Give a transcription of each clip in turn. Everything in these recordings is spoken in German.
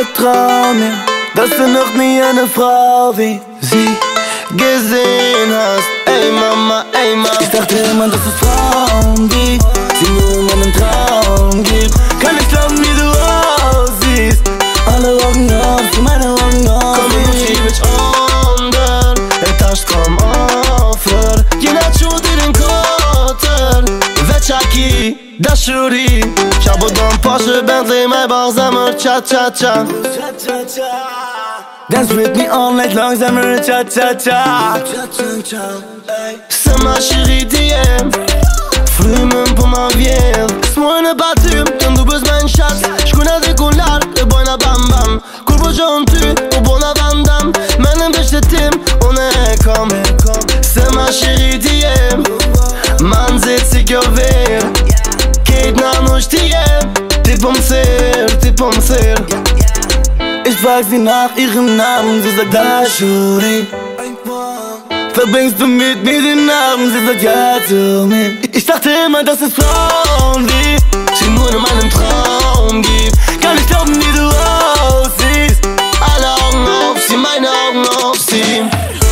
Vertrau mir, dass du noch nie eine Frau wie sie gesehen hast. Ey Mama, ich dachte immer, dass es Frauen gibt, die nur in meinem Traum gibt. Kann nicht glauben, wie du aussiehst. Alle Augen auf, für meine Augen auf. Kom i već onder E tash kom ofër Jena quti din kotër Veç aki dashuri Qa po don Porsche Bentley me ba zemër qa qa qa Dance with me all night long, zemër qa qa qa. Se ma shiri ti jem Frymën po ma vjedh S'mojnë e patym Këndu bës me n'shat Shkuna dhe kun lark E bojna bam bam Kur po gjohën ty Po bona vandam Menën veç të tim Une e kom Se ma shiri ti jem Ma nëzit si kjo ver Kejt na nush ti jem Ti po m'thir Ti po m'thir Ich frag sie nach ihrem Namen, sie sagt Dashuri. Verbringst du mit mir den Abend, sie sagt ja zu mir. Ich dachte immer, dass es Frauen gibt, die nur in meinem Traum gibt. Kann nicht glauben, wie du aussiehst. Alle Augen auf sie, meine Augen auf sie.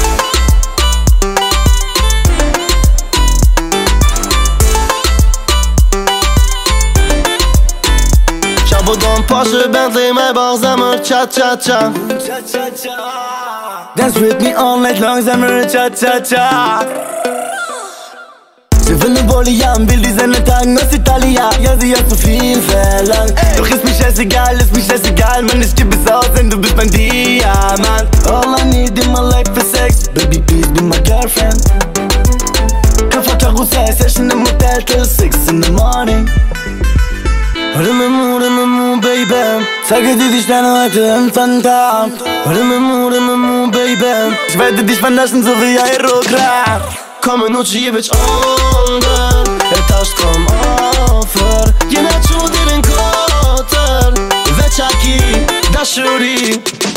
Qa po don Porsche Bentley me ba zemër qa qa qa. Dance with me all night long, zemër qa qa qa. Sie will ne Wolle, ja, will die Sonne tagen aus Italia. Ja, sie hat so viel verlangt. Doch ist mir scheißegal, Mann, ich geb es aus, denn du bist mein Diamant. All I need in my life is sex, baby, please be my girlfriend. Kaffee-Karussell, Session im Hotel till 6 in the morning. Rimmemu, baby. Zeige dir die Sterne heute im Phantom. Rimmemu, baby. Ich werde dich vernaschen, so wie Aerograph. Kom nu që je veç onder E tash kom ofër Jena quti din kotër Veç aki dashuri